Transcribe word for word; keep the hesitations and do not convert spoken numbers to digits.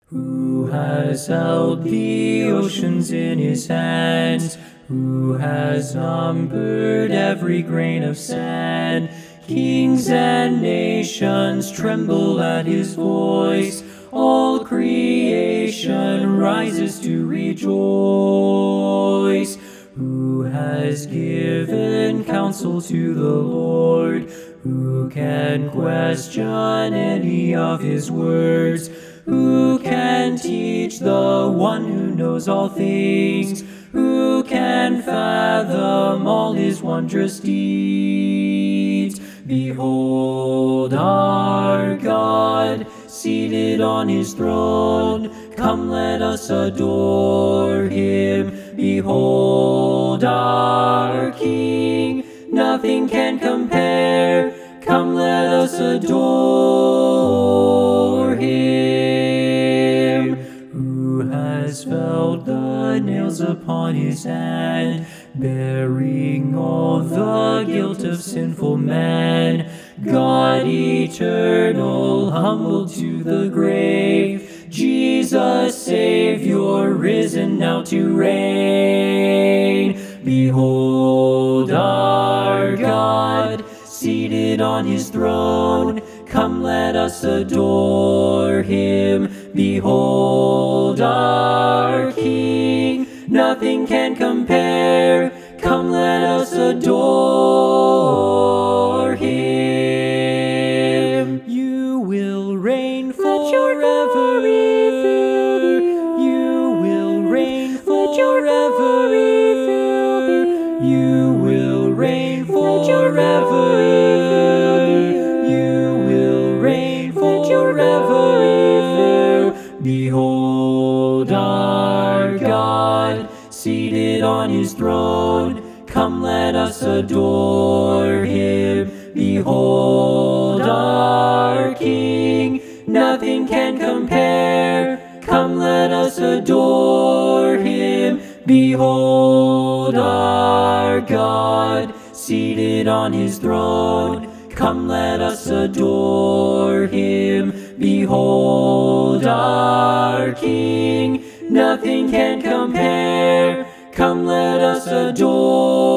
Who has held the oceans in his hands? Who has numbered every grain of sand? Kings and nations tremble at his voice. All creation rises to rejoice. Who has given counsel to the Lord? Who can question any of his words? Who can teach the one who knows all things? Who can fathom all his wondrous deeds? Behold our God, seated on his throne. Come, let us adore him. Behold our King, nothing can compare. Come, let us adore him. Who has felt the nails upon his hand, bearing all the guilt of sinful man? God eternal, humbled to the grave, Jesus Savior, risen now to reign. Behold our God, seated on his throne. Come, let us adore him. Behold our King, nothing can compare. Come, let us adore him. You will reign forever. You will reign forever. You will reign forever. You will reign forever. Behold our God, seated on his throne. Come, let us adore him. Behold our King, nothing can compare. Come, let us adore him. Behold our God, seated on his throne. Come, let us adore him. Behold our King, nothing can compare. Come, let us adore